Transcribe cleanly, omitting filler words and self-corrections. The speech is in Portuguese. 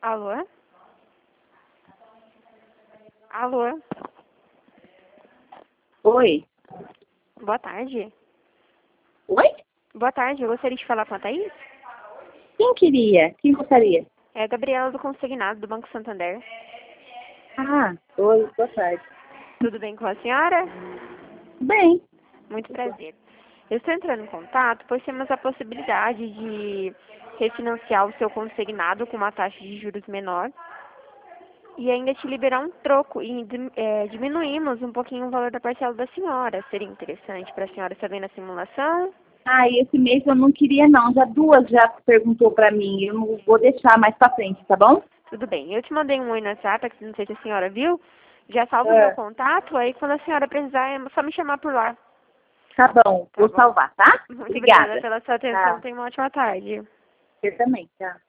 Alô? Alô? Oi. Boa tarde. Oi? Boa tarde, eu gostaria de falar com a Thaís. Quem queria? Quem gostaria? É a Gabriela do Consignado, do Banco Santander. Ah, oi, boa tarde. Tudo bem com a senhora? Bem, Muito prazer. Eu estou entrando em contato, pois temos a possibilidade de refinanciar o seu consignado com uma taxa de juros menor e ainda te liberar um troco e diminuímos um pouquinho o valor da parcela da senhora. Seria interessante para a senhora saber na simulação? esse mês eu não queria não, já duas já perguntou pra mim, eu não vou deixar mais pra frente, tá bom? Tudo bem. Eu te mandei um oi no WhatsApp, não sei se a senhora viu. Já salva o meu Ah, contato, aí quando a senhora precisar é só me chamar por lá. tá bom, Tá vou bom? salvar, tá? Muito obrigada Obrigada. pela sua atenção. Tá, Tenha uma ótima tarde. você também, tchau.